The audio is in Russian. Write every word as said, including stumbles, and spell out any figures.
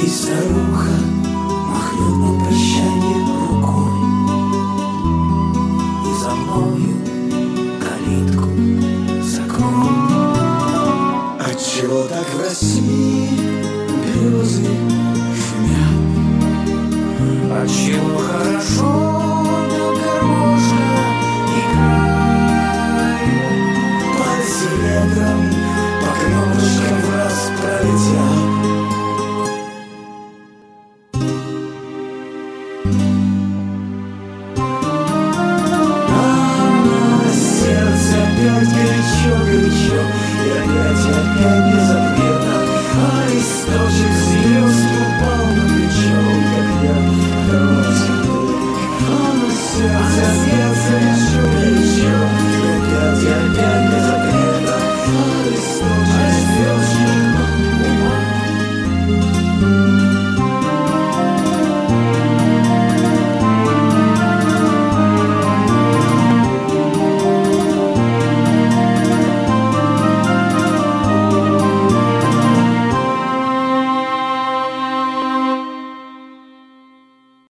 И старуха махнет на прощание рукой, и за мною калитку закрой. Отчего так в России березы шумят? Отчего хорошо на гармошка играет? Пальцы ветром по кнопочкам в раз пролетят. Опять горячо, горячо, и опять, опять без